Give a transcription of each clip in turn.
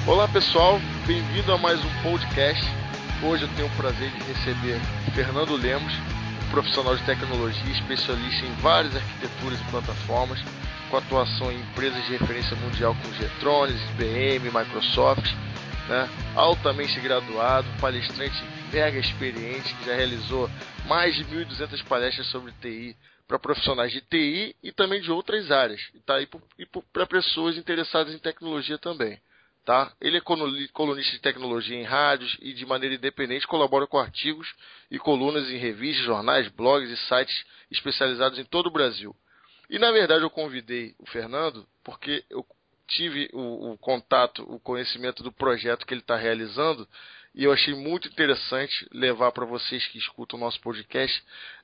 Olá pessoal, bem-vindo a mais um podcast. Hoje eu tenho o prazer de receber Fernando Lemos, um profissional de tecnologia, especialista em várias arquiteturas e plataformas, com atuação em empresas de referência mundial como Getronics, IBM, Microsoft, né? Altamente graduado, palestrante mega experiente, que já realizou mais de 1.200 palestras sobre TI para profissionais de TI e também de outras áreas, e tá aí para pessoas interessadas em tecnologia também. Tá? Ele é colunista de tecnologia em rádios e de maneira independente colabora com artigos e colunas em revistas, jornais, blogs e sites especializados em todo o Brasil. E na verdade eu convidei o Fernando porque eu tive o contato, o conhecimento do projeto que ele está realizando e eu achei muito interessante levar para vocês que escutam o nosso podcast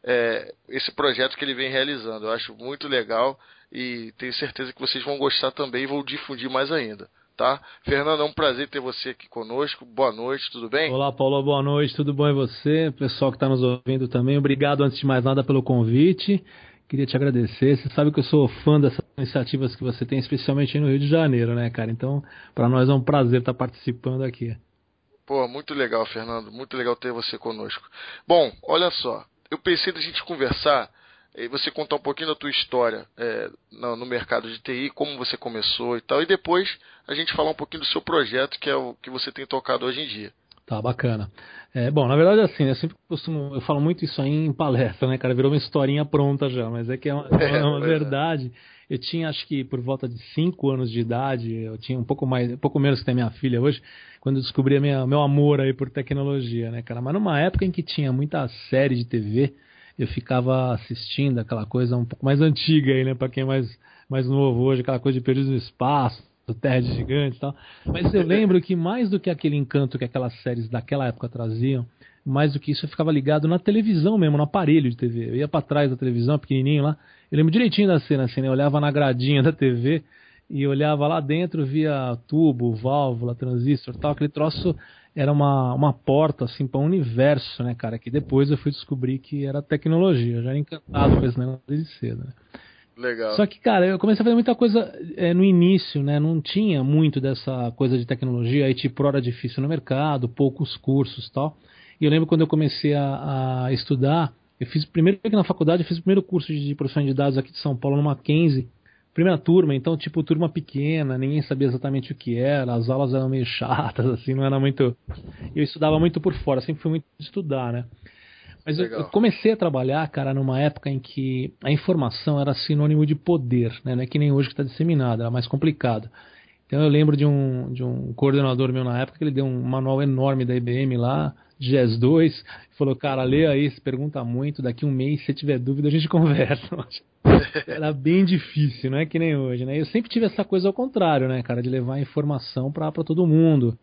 esse projeto que ele vem realizando. Eu acho muito legal e tenho certeza que vocês vão gostar também e vou difundir mais ainda. Tá? Fernando, é um prazer ter você aqui conosco. Boa noite, tudo bem? Olá, Paulo, boa noite, tudo bom e você? Pessoal que está nos ouvindo também, obrigado antes de mais nada pelo convite. Queria te agradecer. Você sabe que eu sou fã dessas iniciativas que você tem, especialmente no Rio de Janeiro, né, cara? Então, para nós é um prazer estar participando aqui. Pô, muito legal, Fernando. Muito legal ter você conosco. Bom, olha só. Eu pensei da gente conversar e você contar um pouquinho da tua história no mercado de TI, como você começou e tal, e depois a gente falar um pouquinho do seu projeto, que é o que você tem tocado hoje em dia. Tá, bacana. Bom, na verdade, assim, eu falo muito isso aí em palestra, né, cara? Virou uma historinha pronta já, mas é que é uma verdade. Eu tinha, acho que por volta de 5 anos de idade, eu tinha um pouco menos que a minha filha hoje, quando eu descobri meu amor aí por tecnologia, né, cara? Mas numa época em que tinha muita série de TV, eu ficava assistindo aquela coisa um pouco mais antiga aí, né, pra quem é mais novo hoje, aquela coisa de Perdidos no Espaço, do Terra de Gigantes e tal. Mas eu lembro que mais do que aquele encanto que aquelas séries daquela época traziam, mais do que isso eu ficava ligado na televisão mesmo, no aparelho de TV. Eu ia pra trás da televisão, pequenininho lá. Eu lembro direitinho da cena assim, né? Eu olhava na gradinha da TV e olhava lá dentro, via tubo, válvula, transistor e tal. Aquele troço era uma porta assim para um universo, né, cara? Que depois eu fui descobrir que era tecnologia. Eu já era encantado com esse negócio desde cedo, né? Legal. Só que, cara, eu comecei a fazer muita coisa no início, né? Não tinha muito dessa coisa de tecnologia. A IT Pro era difícil no mercado, poucos cursos e tal. E eu lembro quando eu comecei a estudar, eu fiz primeiro aqui na faculdade, eu fiz o primeiro curso de processamento de dados aqui de São Paulo, no Mackenzie. Primeira turma, então, tipo, turma pequena, ninguém sabia exatamente o que era, as aulas eram meio chatas, assim, não era muito. Eu estudava muito por fora, sempre fui muito estudar, né? Mas eu Legal. comecei a trabalhar, cara, numa época em que a informação era sinônimo de poder, né? Não é que nem hoje que está disseminada, era mais complicado. Então eu lembro de um coordenador meu na época que ele deu um manual enorme da IBM lá, GES2, e falou, cara, lê aí, se pergunta muito, daqui um mês, se tiver dúvida, a gente conversa. Era bem difícil, não é que nem hoje, né? Eu sempre tive essa coisa ao contrário, né, cara, de levar a informação para todo mundo.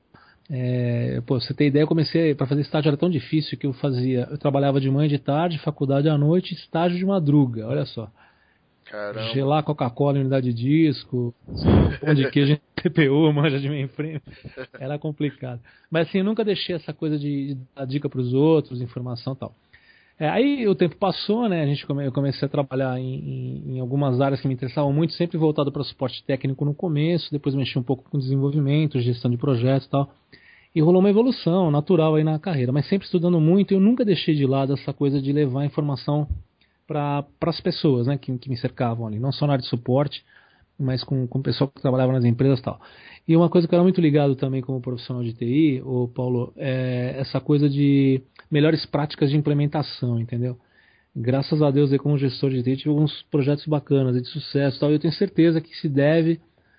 Pô, você ter ideia, eu comecei para fazer estágio, era tão difícil que eu trabalhava de manhã, de tarde, faculdade à noite, estágio de madruga, olha só. Caramba. Gelar Coca-Cola em unidade de disco, pão de queijo em TPU, manja de mainframe, era complicado. Mas assim, eu nunca deixei essa coisa de dar dica para os outros, informação e tal. Aí o tempo passou, né? Eu comecei a trabalhar em algumas áreas que me interessavam muito, sempre voltado para suporte técnico no começo, depois mexi um pouco com desenvolvimento, gestão de projetos e tal. E rolou uma evolução natural aí na carreira, mas sempre estudando muito, eu nunca deixei de lado essa coisa de levar informação para as pessoas, né, que me cercavam ali, não só na área de suporte, mas com o pessoal que trabalhava nas empresas e tal. E uma coisa que eu era muito ligado também como profissional de TI, o Paulo, é essa coisa de melhores práticas de implementação, entendeu? Graças a Deus, aí, como gestor de TI, tive alguns projetos bacanas de sucesso e tal, e eu tenho certeza que se deve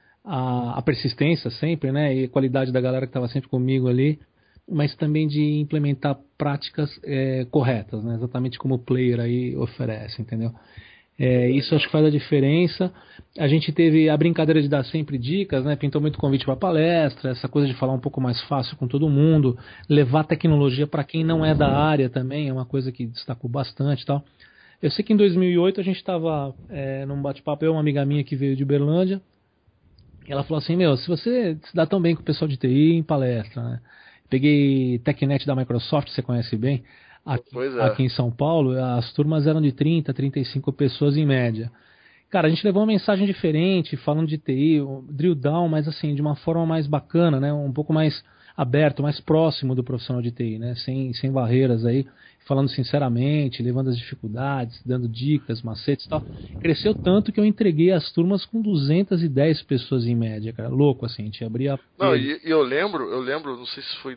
a persistência sempre, né, e a qualidade da galera que estava sempre comigo ali, mas também de implementar práticas corretas, né, exatamente como o player aí oferece, entendeu? Isso acho que faz a diferença. A gente teve a brincadeira de dar sempre dicas, né? Pintou muito convite para palestra, essa coisa de falar um pouco mais fácil com todo mundo, levar tecnologia para quem não é da área também, é uma coisa que destacou bastante, e tal. Eu sei que em 2008 a gente estava num bate-papo, uma amiga minha que veio de Uberlândia, e ela falou assim, se você se dá tão bem com o pessoal de TI em palestra, né? Peguei TechNet da Microsoft, você conhece bem, Pois é. aqui em São Paulo, as turmas eram de 30, 35 pessoas em média. Cara, a gente levou uma mensagem diferente, falando de TI, drill down, mas assim, de uma forma mais bacana, né? Um pouco mais aberto, mais próximo do profissional de TI, né? Sem barreiras aí, falando sinceramente, levando as dificuldades, dando dicas, macetes e tal. Cresceu tanto que eu entreguei as turmas com 210 pessoas em média, cara. Louco, assim, a gente abria... Não, e eu lembro, não sei se foi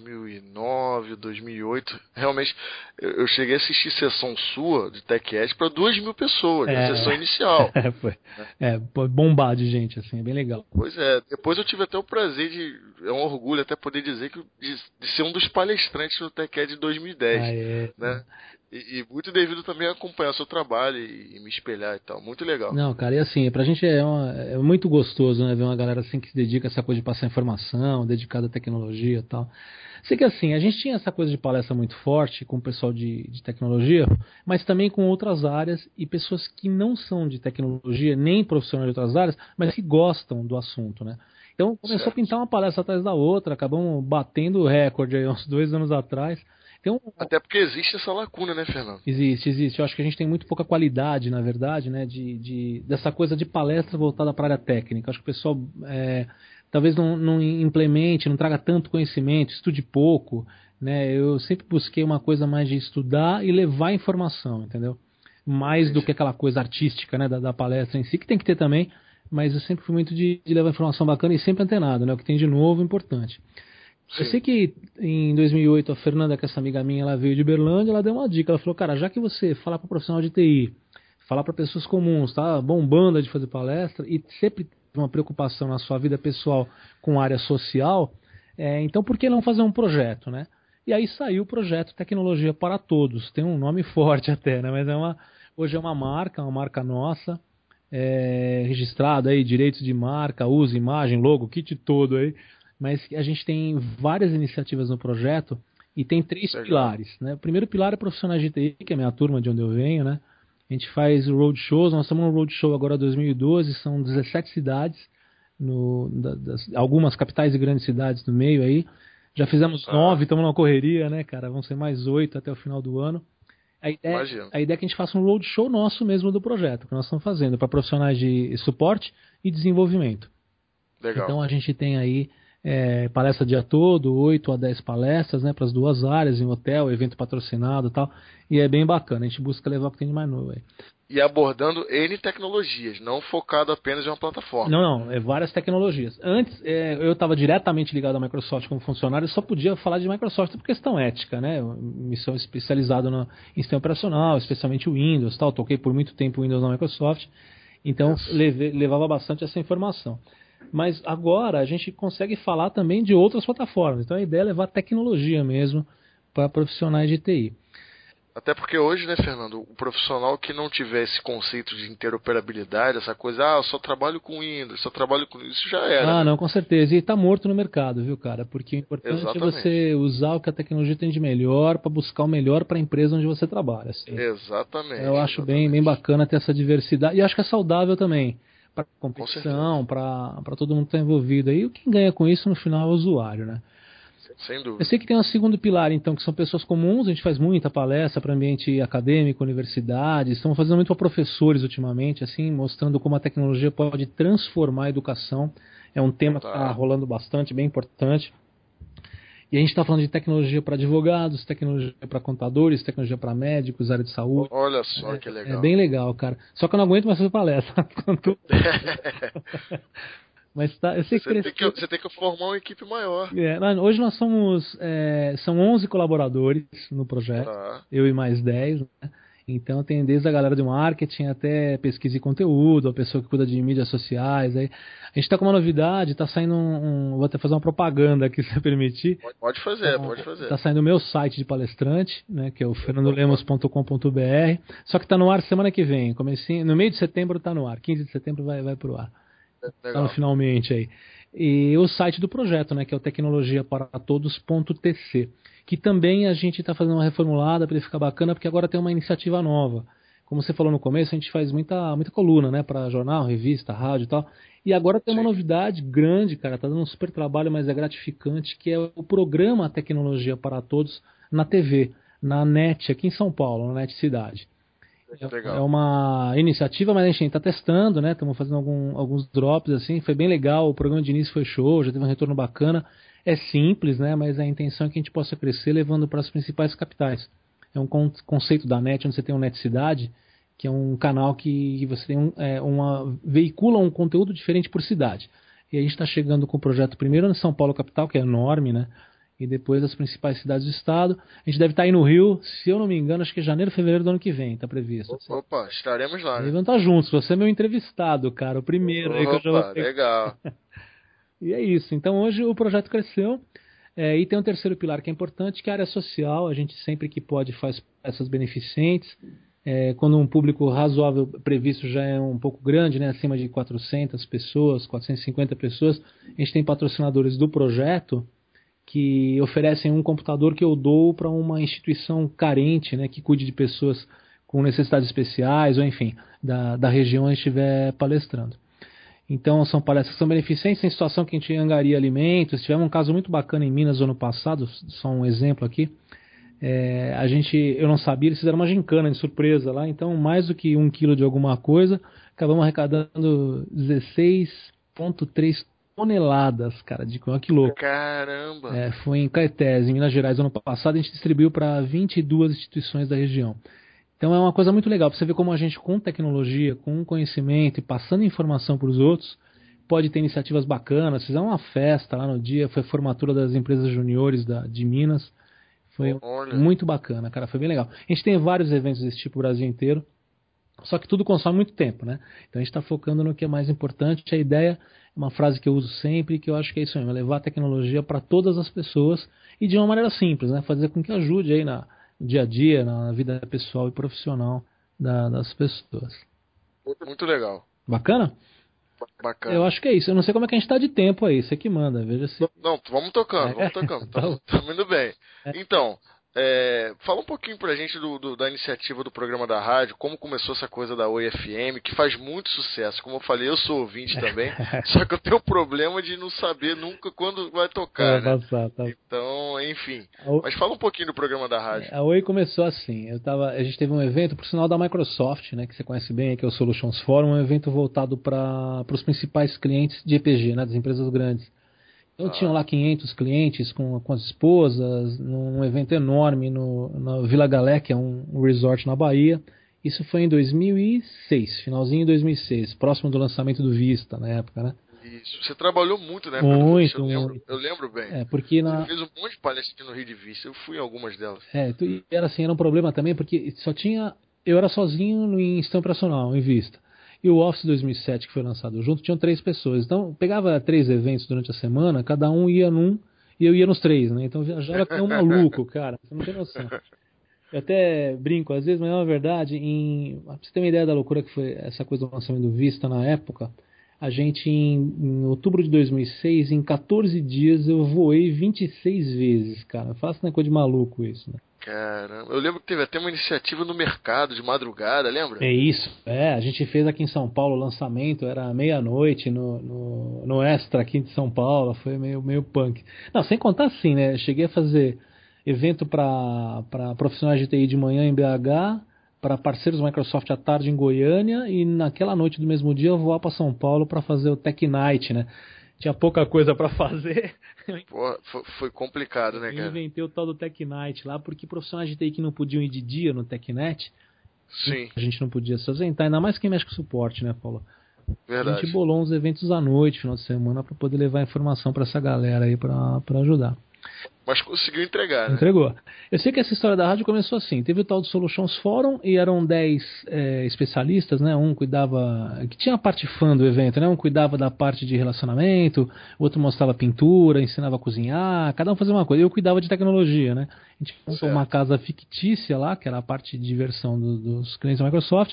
2009, 2008, realmente, eu cheguei a assistir sessão sua de TechEd para 2.000 pessoas, a sessão inicial. Foi. Bombar de gente, assim, é bem legal. Pois é, depois eu tive até o prazer é um orgulho até poder dizer de ser um dos palestrantes no TechEd de 2010, Ah, é. né? E muito devido também a acompanhar o seu trabalho e me espelhar e tal, muito legal. Não, cara, e assim, pra gente é muito gostoso, né, ver uma galera assim que se dedica a essa coisa de passar informação, dedicada à tecnologia e tal. Sei que assim, a gente tinha essa coisa de palestra muito forte com o pessoal de tecnologia, mas também com outras áreas e pessoas que não são de tecnologia, nem profissionais de outras áreas, mas que gostam do assunto, né? Então começou a Certo. pintar uma palestra atrás da outra, acabamos batendo o recorde aí uns 2 anos atrás. Então, Até porque existe essa lacuna, né, Fernando? existe. Eu acho que a gente tem muito pouca qualidade, na verdade, né, dessa coisa de palestra voltada para a área técnica. Acho que o pessoal talvez não implemente, não traga tanto conhecimento, estude pouco, né? Eu sempre busquei uma coisa mais de estudar e levar informação, entendeu? Mais do Entendi. que aquela coisa artística, né, da palestra em si, que tem que ter também, mas eu sempre fui muito de levar informação bacana e sempre antenado, né? O que tem de novo, importante. Eu Sim. sei que em 2008 a Fernanda, que é essa amiga minha, ela veio de Berlândia, ela deu uma dica, ela falou, cara, já que você falar para profissional de TI, falar para pessoas comuns, tá bombando de fazer palestra e sempre teve uma preocupação na sua vida pessoal com área social, então por que não fazer um projeto, né? E aí saiu o projeto Tecnologia para Todos, tem um nome forte até, né? Mas hoje é uma marca nossa, registrada aí, direitos de marca, uso, imagem, logo, kit todo aí, mas a gente tem várias iniciativas no projeto e tem 3 Legal. pilares, né? O primeiro pilar é profissionais de TI, que é a minha turma de onde eu venho, né? A gente faz roadshows, nós estamos no roadshow agora 2012, são 17 cidades, algumas capitais e grandes cidades no meio aí. Já fizemos Tá. 9, estamos numa correria, né, cara? Vão ser mais 8 até o final do ano. A ideia, Imagino. a ideia é que a gente faça um roadshow nosso mesmo do projeto, que nós estamos fazendo, para profissionais de suporte e desenvolvimento. Legal. Então a gente tem aí palestra o dia todo, 8 a 10 palestras, né, para as duas áreas, em hotel, evento patrocinado e tal. E é bem bacana, a gente busca levar o que tem de mais novo aí. E abordando N tecnologias, não focado apenas em uma plataforma. Não, é várias tecnologias. Antes, eu estava diretamente ligado à Microsoft como funcionário, eu só podia falar de Microsoft por questão ética, né? Missão especializada em sistema operacional, especialmente o Windows, tal. Toquei por muito tempo o Windows na Microsoft, então Isso. levava bastante essa informação. Mas agora a gente consegue falar também de outras plataformas. Então a ideia é levar tecnologia mesmo para profissionais de TI. Até porque hoje, né, Fernando, o profissional que não tiver esse conceito de interoperabilidade, essa coisa, eu só trabalho com Windows, só trabalho com isso, já era, Ah, né? não, com certeza. E está morto no mercado, viu, cara? Porque o importante é Exatamente. você usar o que a tecnologia tem de melhor para buscar o melhor para a empresa onde você trabalha. Assim. Eu Exatamente, acho bem exatamente. bacana ter essa diversidade. E acho que é saudável também para Com certeza. competição, para todo mundo que está envolvido. Aí quem ganha com isso no final é o usuário, né? Sem Eu dúvida. sei que tem um segundo pilar, então, que são pessoas comuns. A gente faz muita palestra para ambiente acadêmico, universidades. Estamos fazendo muito para professores ultimamente, assim, mostrando como a tecnologia pode transformar a educação. É um tema que está Tá. rolando bastante, bem importante. E a gente está falando de tecnologia para advogados, tecnologia para contadores, tecnologia para médicos, área de saúde. Olha só que É legal. bem legal, cara. Só que eu não aguento mais fazer palestra. Mas tá, eu sei que cresceu. Você tem que formar uma equipe maior. Hoje nós são 11 colaboradores no projeto, Tá. eu e mais 10, né? Então tem desde a galera de marketing até pesquisa e conteúdo, a pessoa que cuida de mídias sociais. Aí. A gente está com uma novidade, está saindo vou até fazer uma propaganda aqui, se você permitir. Pode fazer, pode Tá fazer. saindo o meu site de palestrante, né, que é o Opa, fernandolemos.com.br. Só que está no ar semana que vem. No meio de setembro está no ar. 15 de setembro vai pro ar. Tá no legal. finalmente aí. E o site do projeto, né, que é o tecnologiaparatodos.tc, que também a gente está fazendo uma reformulada para ele ficar bacana, porque agora tem uma iniciativa nova. Como você falou no começo, a gente faz muita coluna, né, para jornal, revista, rádio e tal. E agora tem uma Sim. novidade grande, cara, tá dando um super trabalho, mas é gratificante, que é o programa Tecnologia para Todos na TV, na NET, aqui em São Paulo, na NET Cidade. Legal. É uma iniciativa, mas a gente está testando, né? Estamos fazendo alguns drops assim. Foi bem legal, o programa de início foi show, já teve um retorno bacana. É simples, né? Mas a intenção é que a gente possa crescer levando para as principais capitais. É um conceito da NET, onde você tem um NET Cidade, que é um canal que você tem veicula um conteúdo diferente por cidade. E a gente está chegando com o projeto primeiro em São Paulo capital, que é enorme, né? E depois as principais cidades do estado. A gente deve estar aí no Rio, se eu não me engano, acho que é janeiro, fevereiro do ano que vem, está previsto. Opa, estaremos lá, Aí né? vamos estar juntos, você é meu entrevistado, cara, o primeiro aí que eu já vou Opa, pegar. legal. E é isso, então hoje o projeto cresceu, e tem um terceiro pilar que é importante, que é a área social. A gente sempre que pode faz essas beneficentes, quando um público razoável previsto já é um pouco grande, né, acima de 400 pessoas, 450 pessoas, a gente tem patrocinadores do projeto que oferecem um computador que eu dou para uma instituição carente, né, que cuide de pessoas com necessidades especiais, ou enfim, da região onde estiver palestrando. Então são palestras que são beneficentes, em situação que a gente angaria alimentos. Tivemos um caso muito bacana em Minas no ano passado, só um exemplo aqui. Eu não sabia, eles fizeram uma gincana de surpresa lá, então mais do que 1 quilo de alguma coisa, acabamos arrecadando 16,3 toneladas, cara, de que louco. Caramba. Foi em Caetés, em Minas Gerais, ano passado. A gente distribuiu para 22 instituições da região. Então é uma coisa muito legal, para você ver como a gente, com tecnologia, com conhecimento e passando informação para os outros, pode ter iniciativas bacanas. Fizemos uma festa lá no dia, foi a formatura das empresas juniores de Minas. Foi Olha. muito bacana, cara, foi bem legal. A gente tem vários eventos desse tipo no Brasil inteiro, só que tudo consome muito tempo, né? Então a gente está focando no que é mais importante. A ideia é uma frase que eu uso sempre, que eu acho que é isso mesmo, é levar a tecnologia para todas as pessoas e de uma maneira simples, né? Fazer com que ajude aí no dia a dia, na vida pessoal e profissional das pessoas. Muito legal. Bacana? Eu Bacana. acho que é isso. Eu não sei como é que a gente está de tempo aí, você que manda, veja se... Não, vamos tocando, vamos É, tocando. tá bom. Estamos indo bem. Então, fala um pouquinho pra gente da iniciativa do programa da rádio, como começou essa coisa da Oi FM, que faz muito sucesso. Como eu falei, eu sou ouvinte também, só que eu tenho o problema de não saber nunca quando vai tocar, né? Tá. Então, enfim. Mas fala um pouquinho do programa da rádio. A Oi começou assim. A gente teve um evento, por sinal, da Microsoft, né, que você conhece bem, que é o Solutions Forum, um evento voltado para os principais clientes de EPG, né, das empresas grandes. Então tinham lá 500 clientes com as esposas, num evento enorme na Vila Galé, que é um resort na Bahia. Isso foi em 2006, finalzinho de 2006, próximo do lançamento do Vista na época, né? Isso. Você trabalhou muito na época do Vista, Muito. eu lembro bem. Porque Você fez um monte de palestras aqui no Rio de Vista, eu fui em algumas delas. Era assim, era um problema também, porque eu era sozinho em sistema operacional, em Vista. E o Office 2007, que foi lançado junto, tinham 3 pessoas. Então, pegava 3 eventos durante a semana, cada um ia num, e eu ia nos 3, né? Então, viajava que nem um maluco, cara. Você não tem noção. Eu até brinco às vezes, mas é uma verdade. Pra você ter uma ideia da loucura que foi essa coisa do lançamento do Vista na época, a gente, em outubro de 2006, em 14 dias, eu voei 26 vezes, cara. Eu faço, né, coisa de maluco isso, né? Caramba, eu lembro que teve até uma iniciativa no mercado de madrugada, lembra? É isso, a gente fez aqui em São Paulo o lançamento, era meia-noite no Extra aqui de São Paulo, foi meio punk. Não, sem contar assim, né? Cheguei a fazer evento para profissionais de TI de manhã em BH, para parceiros Microsoft à tarde em Goiânia, e naquela noite do mesmo dia eu voar para São Paulo para fazer o Tech Night, né? Tinha pouca coisa para fazer. Pô, foi complicado, né, Eu cara? inventei o tal do Tech Night lá, porque profissionais de TI que não podiam ir de dia no TechNet, Sim, a gente não podia se ausentar, ainda mais quem mexe com suporte, né, Paulo? A gente verdade. bolou uns eventos à noite, final de semana, para poder levar informação para essa galera aí, para ajudar. Mas conseguiu entregar, né? Entregou. Eu sei que essa história da rádio começou assim. Teve o tal do Solutions Forum e eram 10 especialistas, né? Um cuidava, que tinha a parte fã do evento, né? Um cuidava da parte de relacionamento, o outro mostrava pintura, ensinava a cozinhar, cada um fazia uma coisa. Eu cuidava de tecnologia, né? A gente montou uma casa fictícia lá, que era a parte de diversão dos clientes da Microsoft,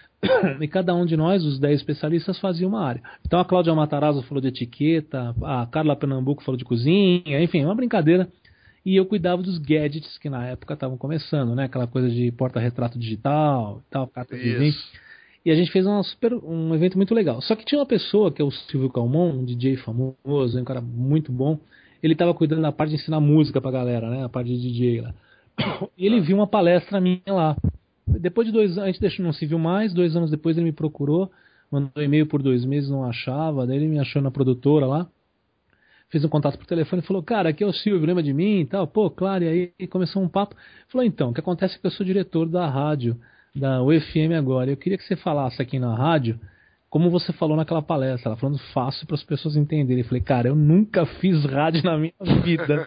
e cada um de nós, os 10 especialistas, fazia uma área. Então a Cláudia Matarazzo falou de etiqueta, a Carla Pernambuco falou de cozinha, enfim, uma brincadeira. E eu cuidava dos gadgets que na época estavam começando, né? Aquela coisa de porta-retrato digital, tal, carta de vinho. Isso. E a gente fez um evento muito legal. Só que tinha uma pessoa, que é o Silvio Calmon, um DJ famoso, um cara muito bom. Ele estava cuidando da parte de ensinar música pra galera, né? A parte de DJ lá. E ele viu uma palestra minha lá. Depois de 2 anos, a gente não se viu mais, 2 anos depois ele me procurou, mandou e-mail por 2 meses, não achava, daí ele me achou na produtora lá, fez um contato por telefone e falou, cara, aqui é o Silvio, lembra de mim e tal? Pô, claro, e aí começou um papo. Falou, então, o que acontece é que eu sou diretor da rádio, da UFM agora, eu queria que você falasse aqui na rádio, como você falou naquela palestra, ela falando fácil para as pessoas entenderem. Eu falei, cara, eu nunca fiz rádio na minha vida.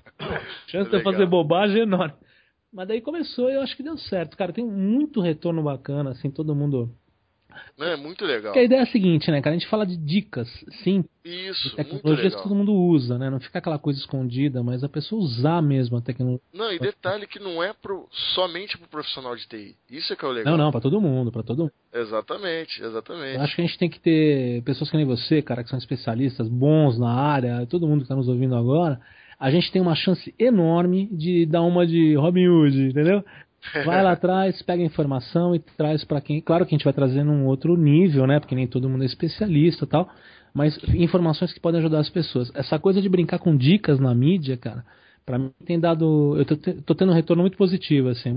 Chance de eu fazer bobagem é enorme. Mas daí começou e eu acho que deu certo. Cara, tem muito retorno bacana, assim, todo mundo... Não, é muito legal. Porque a ideia é a seguinte, né, cara? A gente fala de dicas, sim, Isso, de tecnologias que todo mundo usa, né? Não fica aquela coisa escondida, mas a pessoa usar mesmo a tecnologia. Não, e detalhe que não é somente pro profissional de TI. Isso é que é o legal. Não, pra todo mundo, pra todo mundo. Exatamente. Eu acho que a gente tem que ter pessoas que nem você, cara, que são especialistas, bons na área, todo mundo que está nos ouvindo agora, a gente tem uma chance enorme de dar uma de Robin Hood, entendeu? Vai lá atrás, pega a informação e traz para quem... Claro que a gente vai trazer num outro nível, né? Porque nem todo mundo é especialista e tal, mas informações que podem ajudar as pessoas. Essa coisa de brincar com dicas na mídia, cara, para mim tem dado... Eu tô tendo um retorno muito positivo, assim,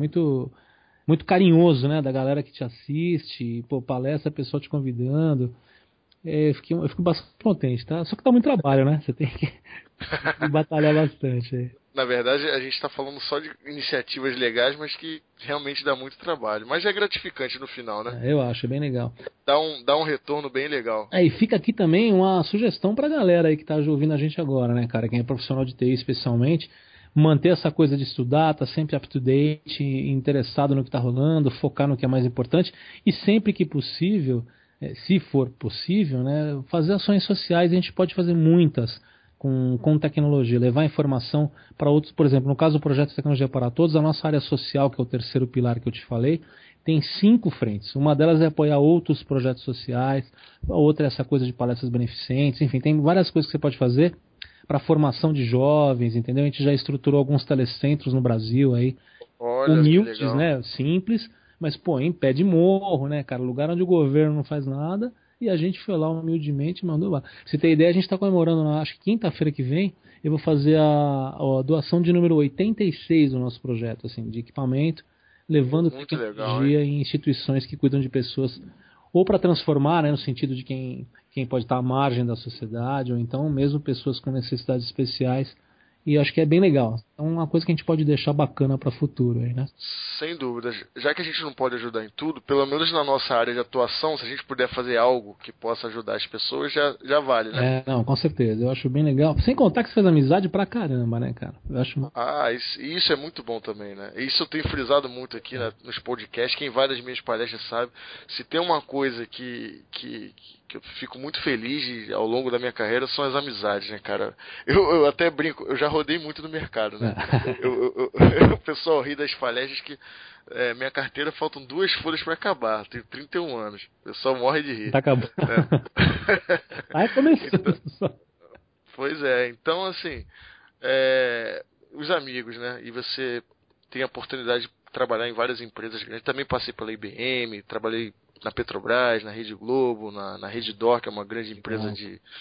muito carinhoso, né, da galera que te assiste, pô, palestra, pessoal te convidando. Eu fico bastante contente, tá? Só que dá muito trabalho, né? Você tem que batalhar bastante. Na verdade, a gente está falando só de iniciativas legais, mas que realmente dá muito trabalho. Mas é gratificante no final, né? Eu acho, é bem legal. Dá um retorno bem legal. E fica aqui também uma sugestão pra galera aí que tá ouvindo a gente agora, né, cara? Quem é profissional de TI especialmente, manter essa coisa de estudar, tá sempre up to date, interessado no que tá rolando, focar no que é mais importante e sempre que possível, se for possível, né, fazer ações sociais. A gente pode fazer muitas com tecnologia, levar informação para outros. Por exemplo, no caso do projeto Tecnologia para Todos, a nossa área social, que é o terceiro pilar que eu te falei, tem 5 frentes. Uma delas é apoiar outros projetos sociais, a outra é essa coisa de palestras beneficentes, enfim, tem várias coisas que você pode fazer para formação de jovens, entendeu? A gente já estruturou alguns telecentros no Brasil aí, humildes, né, simples, mas pô, em pé de morro, né, cara, lugar onde o governo não faz nada, e a gente foi lá humildemente e mandou lá. Pra você ter ideia, a gente está comemorando, acho que quinta-feira que vem, eu vou fazer a doação de número 86 do nosso projeto, assim, de equipamento, levando muito tecnologia em instituições que cuidam de pessoas, ou para transformar, né, no sentido de quem pode estar à margem da sociedade, ou então mesmo pessoas com necessidades especiais. E acho que é bem legal. É uma coisa que a gente pode deixar bacana para o futuro aí, né? Sem dúvida. Já que a gente não pode ajudar em tudo, pelo menos na nossa área de atuação, se a gente puder fazer algo que possa ajudar as pessoas, já vale, né? Não, com certeza. Eu acho bem legal. Sem contar que você faz amizade pra caramba, né, cara? Eu acho... Isso é muito bom também, né? Isso eu tenho frisado muito aqui nos podcasts. Quem vai das minhas palestras sabe. Se tem uma coisa que eu fico muito feliz ao longo da minha carreira, são as amizades, né, cara? Eu até brinco, eu já rodei muito no mercado, né? O pessoal ri das palestras que minha carteira faltam 2 folhas para acabar. Tenho 31 anos. O pessoal morre de rir. Tá acabando. Aí começando. Pois é, então assim, os amigos, né? E você tem a oportunidade de trabalhar em várias empresas grandes. Também passei pela IBM, trabalhei na Petrobras, na Rede Globo, na Rede Dor, que é uma grande empresa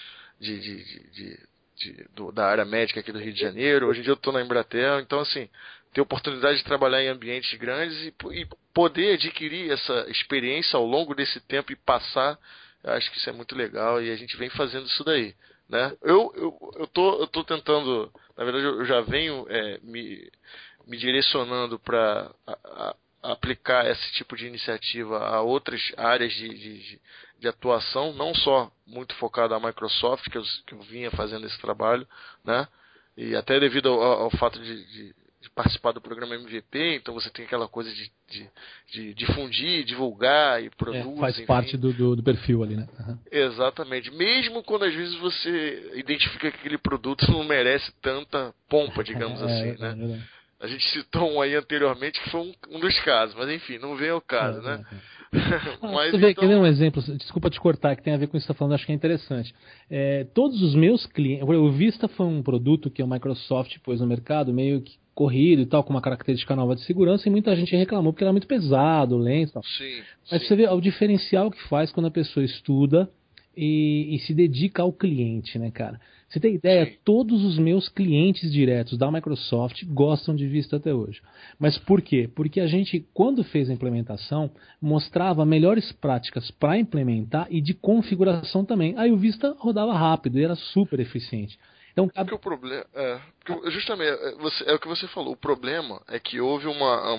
da área médica aqui do Rio de Janeiro. Hoje em dia eu estou na Embratel, então assim, ter oportunidade de trabalhar em ambientes grandes e poder adquirir essa experiência ao longo desse tempo e passar, eu acho que isso é muito legal e a gente vem fazendo isso daí, né? Eu tô tentando, na verdade eu já venho me direcionando para aplicar esse tipo de iniciativa a outras áreas de atuação, não só muito focado à Microsoft, que eu vinha fazendo esse trabalho, né? E até devido ao fato de participar do programa MVP, então você tem aquela coisa de difundir, divulgar e produzir. Faz parte do perfil ali, né? Uhum. Exatamente. Mesmo quando às vezes você identifica que aquele produto não merece tanta pompa, digamos assim, né? A gente citou um aí anteriormente que foi um dos casos, mas enfim, não vem ao caso, né? Mas, você vê, quer ver um exemplo? Desculpa te cortar, que tem a ver com isso que você está falando, acho que é interessante. Todos os meus clientes... O Vista foi um produto que a Microsoft pôs no mercado, meio que corrido e tal, com uma característica nova de segurança, e muita gente reclamou porque era muito pesado, lento e tal. Mas você vê o diferencial que faz quando a pessoa estuda e se dedica ao cliente, né, cara? Você tem ideia? Sim. Todos os meus clientes diretos da Microsoft gostam de Vista até hoje. Mas por quê? Porque a gente, quando fez a implementação, mostrava melhores práticas para implementar e de configuração também. Aí o Vista rodava rápido e era super eficiente. Então, Porque o problema justamente é o que você falou. O problema é que houve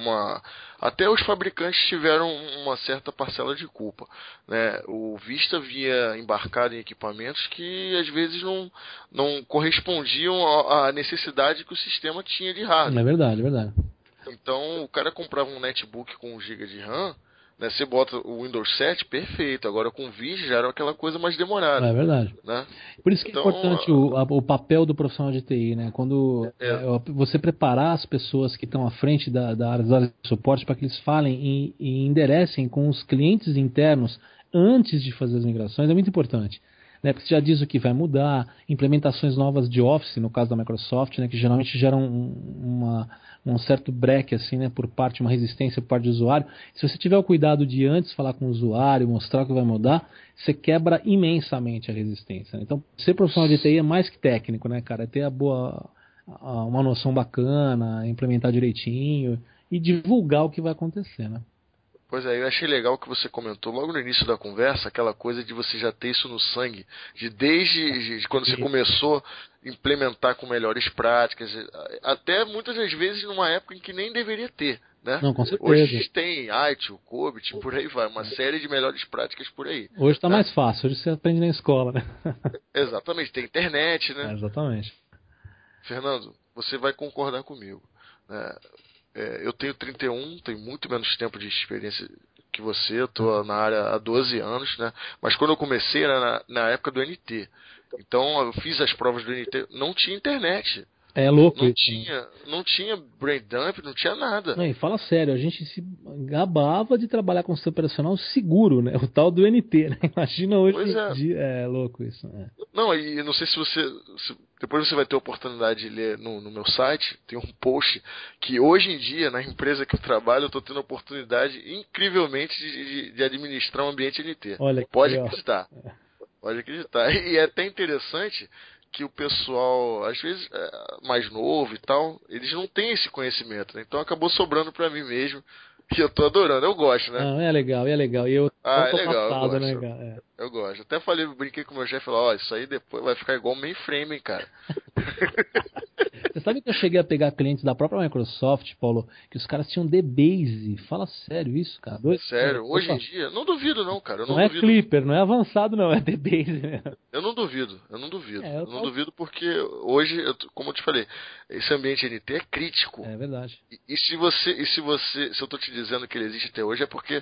até os fabricantes tiveram uma certa parcela de culpa, né? O Vista via embarcado em equipamentos que às vezes não correspondiam à necessidade que o sistema tinha de hardware. é verdade, é verdade. Então o cara comprava um netbook com 1 GB de RAM, né? Você bota o Windows 7, perfeito. Agora com o Vista já era aquela coisa mais demorada, É verdade. né? Por isso que é Então, importante o papel do profissional de TI, né? Quando você preparar as pessoas que estão à frente das áreas de suporte para que eles falem e enderecem com os clientes internos antes de fazer as migrações é muito importante. Né? Porque você já diz o que vai mudar, implementações novas de Office, no caso da Microsoft, né? Que geralmente geram um certo break, assim, né? Por parte, uma resistência por parte do usuário. Se você tiver o cuidado de antes falar com o usuário, mostrar o que vai mudar, você quebra imensamente a resistência. Né? Então, ser profissional de TI é mais que técnico, né, cara? É ter uma noção bacana, implementar direitinho e divulgar o que vai acontecer, né? Pois é, eu achei legal que você comentou logo no início da conversa, aquela coisa de você já ter isso no sangue, desde quando você começou a implementar com melhores práticas, até muitas das vezes numa época em que nem deveria ter, né? Não, com Hoje a certeza. gente tem ITIL, COBIT, por aí vai, uma série de melhores práticas por aí. Hoje está Né? mais fácil, hoje você aprende na escola, né? Exatamente, tem internet, né? Exatamente. Fernando, você vai concordar comigo, né? Eu tenho 31, tenho muito menos tempo de experiência que você, eu estou na área há 12 anos, né? Mas quando eu comecei era na época do NT. Então eu fiz as provas do NT, não tinha internet, É louco não isso, né? tinha brain dump, não tinha nada. Não, e fala sério, a gente se gabava de trabalhar com sistema operacional seguro, né? O tal do NT, né? Imagina hoje Pois em é. dia. É louco isso, né? Não, e não sei se depois você vai ter a oportunidade de ler no meu site, tem um post que hoje em dia, na empresa que eu trabalho, eu estou tendo a oportunidade, incrivelmente, de administrar um ambiente NT. Olha que Pode legal. acreditar. Pode acreditar. E é até interessante que o pessoal, às vezes, mais novo e tal, eles não têm esse conhecimento, né? Então acabou sobrando para mim mesmo. E eu tô adorando, eu gosto, né? Não, é legal, é legal. E eu Ah, não é tô legal, eu passado, né, gosto. cara? É. Eu gosto. Até falei, brinquei com o meu chefe, falei, ó, isso aí depois vai ficar igual mainframe, hein, cara. Você sabe que eu cheguei a pegar clientes da própria Microsoft, Paulo, que os caras tinham DBase. Fala sério isso, cara. Sério, hoje em Opa, dia, não duvido não, cara, eu não não é duvido. Clipper, não é avançado, não, é DBase mesmo. Eu não duvido, eu não duvido. É, Eu não duvido porque hoje, como eu te falei, esse ambiente NT é crítico. é verdade. Se eu tô te dizendo que ele existe até hoje é porque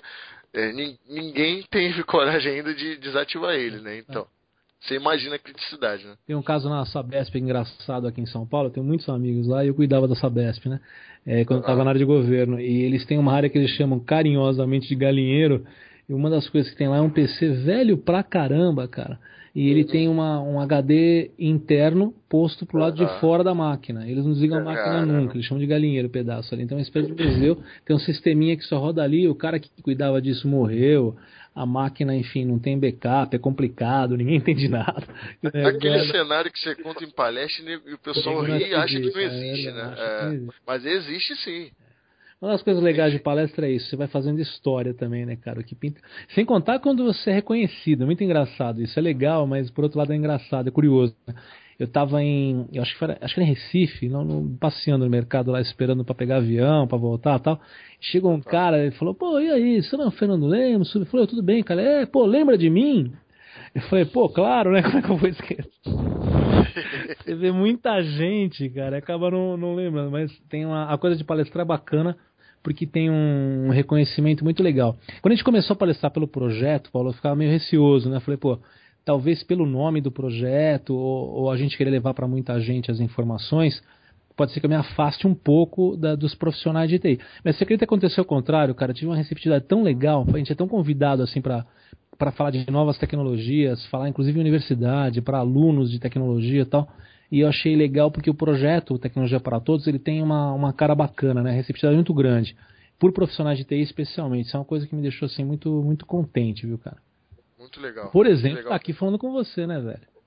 ninguém teve coragem ainda de desativar ele, né? É. Então, você imagina a criticidade, né? Tem um caso na Sabesp engraçado aqui em São Paulo, eu tenho muitos amigos lá e eu cuidava da Sabesp, né? Quando eu estava na área de governo. E eles têm uma área que eles chamam carinhosamente de galinheiro. E uma das coisas que tem lá é um PC velho pra caramba, cara. E ele tem um HD interno posto pro lado de fora da máquina. Eles não desligam a máquina nunca, Caramba. eles chamam de galinheiro o pedaço ali. Então é uma espécie de museu, tem um sisteminha que só roda ali, o cara que cuidava disso morreu, a máquina, enfim, não tem backup, é complicado, ninguém entende nada. Aquele cenário que você conta em palestra e o pessoal Não ri e acha que não é existe, verdade, né? acho que não existe. Mas existe sim. Uma das coisas legais de Entendi. palestra é isso, você vai fazendo história também, né, cara? O que pinta... Sem contar quando você é reconhecido, é muito engraçado. Isso é legal, mas por outro lado é engraçado, é curioso. Né? Eu tava eu acho que era em Recife, passeando no mercado lá, esperando para pegar avião, para voltar e tal. Chegou um cara e falou, pô, e aí, você não é o Fernando Lemos? Eu falei, tudo bem, cara. Pô, lembra de mim? Eu falei, pô, claro, né? Como é que eu vou esquecer? Você vê muita gente, cara, acaba não lembrando, mas tem a coisa de palestrar é bacana, porque tem um reconhecimento muito legal. Quando a gente começou a palestrar pelo projeto, Paulo, eu ficava meio receoso, né? Falei, pô, talvez pelo nome do projeto, ou a gente querer levar para muita gente as informações, pode ser que eu me afaste um pouco dos profissionais de TI. Mas você acredita que aconteceu o contrário, cara? Eu tive uma receptividade tão legal, a gente é tão convidado assim para falar de novas tecnologias, falar inclusive em universidade, para alunos de tecnologia e tal. E eu achei legal porque o projeto Tecnologia para Todos, ele tem uma cara bacana, né? Receptividade muito grande. Por profissionais de TI especialmente. Isso é uma coisa que me deixou assim muito, muito contente, viu, cara? Muito legal. Por Muito exemplo, tá legal. aqui falando com você, né, velho?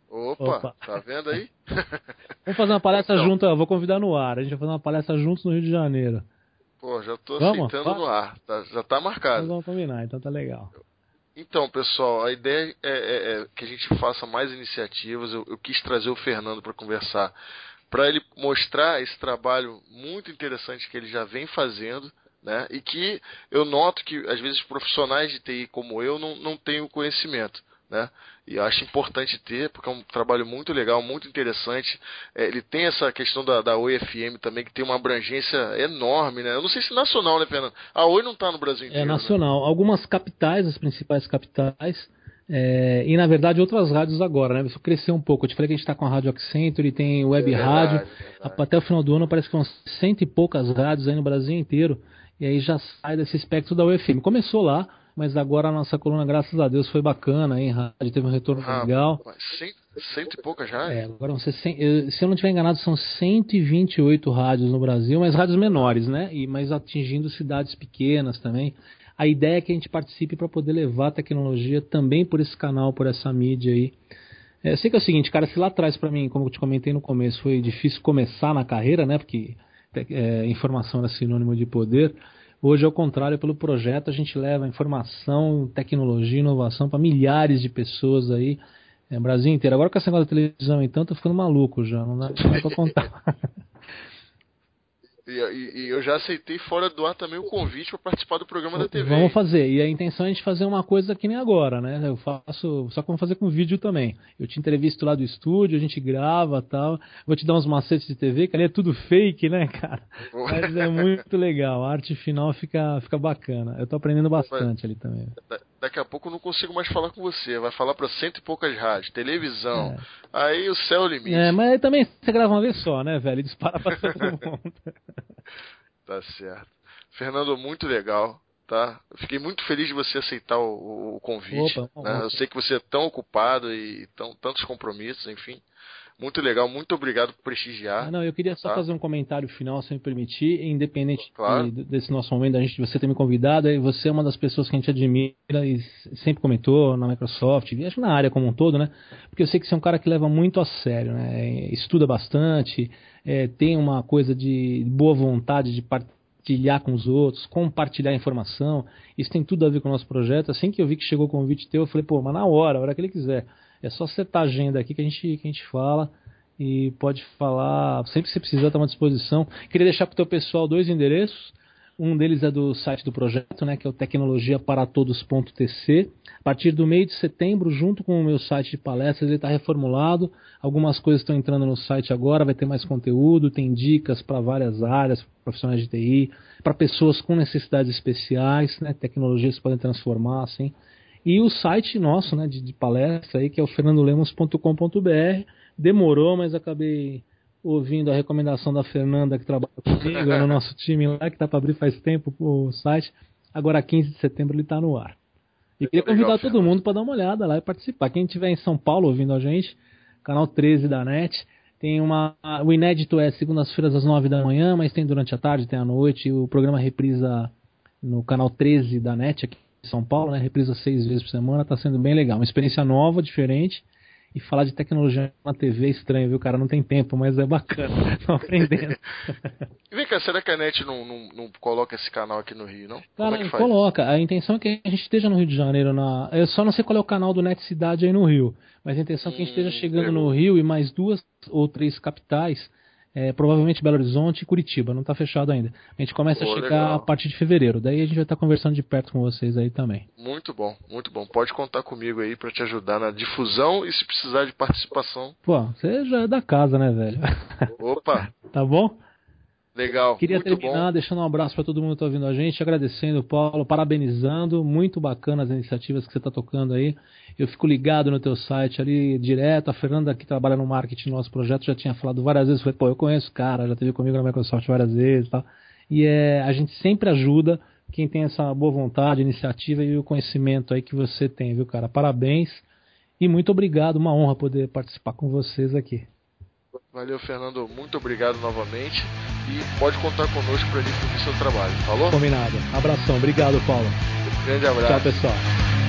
Opa, tá vendo aí? Vamos fazer uma palestra Então, junto, eu vou convidar no ar. A gente vai fazer uma palestra juntos no Rio de Janeiro. pô, já tô Vamos? aceitando no ar, já tá Nós marcado. vamos combinar, então tá legal. Então, pessoal, a ideia é que a gente faça mais iniciativas. Eu quis trazer o Fernando para conversar, para ele mostrar esse trabalho muito interessante que ele já vem fazendo, né? E que eu noto que, às vezes, profissionais de TI como eu não têm o conhecimento, né? E eu acho importante ter, porque é um trabalho muito legal, muito interessante. Ele tem essa questão da Oi FM também, que tem uma abrangência enorme, né? Eu não sei se nacional, né, Fernando? A Oi não está no Brasil É inteiro, né? nacional. Algumas capitais, as principais capitais, e na verdade outras rádios agora, né? Isso cresceu um pouco. Eu te falei que a gente está com a Rádio Accenture, tem web rádio. Verdade. Até o final do ano parece que vão 100 e poucas rádios aí no Brasil inteiro. E aí já sai desse espectro da UFM. Começou lá, mas agora a nossa coluna, graças a Deus, foi bacana, hein? A rádio teve um retorno legal. Cento e poucas rádios? Agora vão ser se eu não estiver enganado, são 128 rádios no Brasil, mas rádios menores, né? Mas atingindo cidades pequenas também. A ideia é que a gente participe para poder levar a tecnologia também por esse canal, por essa mídia aí. Eu sei que é o seguinte, cara, se lá atrás para mim, como eu te comentei no começo, foi difícil começar na carreira, né? Porque informação era sinônimo de poder. Hoje, ao contrário, pelo projeto, a gente leva informação, tecnologia, inovação para milhares de pessoas aí, Brasil inteiro. Agora com essa negócio da televisão, então, tô ficando maluco já, não dá pra contar. E eu já aceitei fora do ar também o convite para participar do programa da TV. Vamos fazer. E a intenção é a gente fazer uma coisa que nem agora, né? Eu faço, só que vamos fazer com vídeo também. Eu te entrevisto lá do estúdio, a gente grava tal. Vou te dar uns macetes de TV, que ali é tudo fake, né, cara? Mas é muito legal. A arte final fica bacana. Eu tô aprendendo bastante ali também. Daqui a pouco eu não consigo mais falar com você. Vai falar para cento e poucas rádios, televisão. Aí o céu é o limite. Mas aí também você grava uma vez só, né, velho? E dispara pra todo mundo. Tá certo. Fernando, muito legal, tá? Eu fiquei muito feliz de você aceitar o convite. Opa, né? Eu sei que você é tão ocupado e tantos compromissos, enfim. Muito legal, muito obrigado por prestigiar. Não, eu queria só fazer um comentário final, se me permitir, independente Claro. desse nosso momento, você ter me convidado, e você é uma das pessoas que a gente admira e sempre comentou na Microsoft, e acho que na área como um todo, né? Porque eu sei que você é um cara que leva muito a sério, né? Estuda bastante, tem uma coisa de boa vontade de partilhar com os outros, compartilhar informação, isso tem tudo a ver com o nosso projeto. Assim que eu vi que chegou o convite teu, eu falei, pô, mas na hora, a hora que ele quiser. É só acertar a agenda aqui que a gente fala e pode falar sempre que você precisar, estar à disposição. Queria deixar para o teu pessoal 2 endereços. Um deles é do site do projeto, né, que é o tecnologiaparatodos.tc. A partir do meio de setembro, junto com o meu site de palestras, ele está reformulado. Algumas coisas estão entrando no site agora, vai ter mais conteúdo, tem dicas para várias áreas, profissionais de TI, para pessoas com necessidades especiais, né, tecnologias que podem transformar, assim. E o site nosso, né, de palestra aí, que é o fernandolemos.com.br. Demorou, mas acabei ouvindo a recomendação da Fernanda, que trabalha comigo, no nosso time lá, que está para abrir faz tempo o site. Agora, 15 de setembro, ele está no ar. E queria convidar todo mundo para dar uma olhada lá e participar. Quem estiver em São Paulo ouvindo a gente, canal 13 da NET, tem o inédito é segundas-feiras às 9 da manhã, mas tem durante a tarde, tem à noite. O programa reprisa no canal 13 da NET aqui em São Paulo, né? Reprisa 6 vezes por semana, está sendo bem legal. Uma experiência nova, diferente. E falar de tecnologia na TV é estranho, viu, cara? Não tem tempo, mas é bacana. Estão aprendendo. E vem cá, será que a NET não coloca esse canal aqui no Rio, não? Cara, Como é que faz? coloca. A intenção é que a gente esteja no Rio de Janeiro. Eu só não sei qual é o canal do Net Cidade aí no Rio. Mas a intenção é que a gente esteja chegando no Rio e mais 2 ou 3 capitais. Provavelmente Belo Horizonte e Curitiba. Não está fechado ainda. A gente começa a chegar legal. a partir de fevereiro. Daí a gente vai estar conversando de perto com vocês aí também. Muito bom, muito bom. Pode contar comigo aí para te ajudar na difusão e se precisar de participação. Pô, você já é da casa, né, velho? Opa! Tá bom? Legal, Queria muito terminar bom. deixando um abraço para todo mundo que está ouvindo a gente, agradecendo, Paulo, parabenizando, muito bacana as iniciativas que você está tocando aí. Eu fico ligado no teu site ali direto. A Fernanda, que trabalha no marketing do nosso projeto, já tinha falado várias vezes. Falei, pô, eu conheço o cara, já esteve comigo na Microsoft várias vezes e tal. E a gente sempre ajuda quem tem essa boa vontade, iniciativa e o conhecimento aí que você tem, viu, cara? Parabéns e muito obrigado, uma honra poder participar com vocês aqui. Valeu, Fernando. Muito obrigado novamente. E pode contar conosco para difundir seu trabalho. Falou? Combinado. Abração. Obrigado, Paulo. Grande abraço. Tchau, pessoal.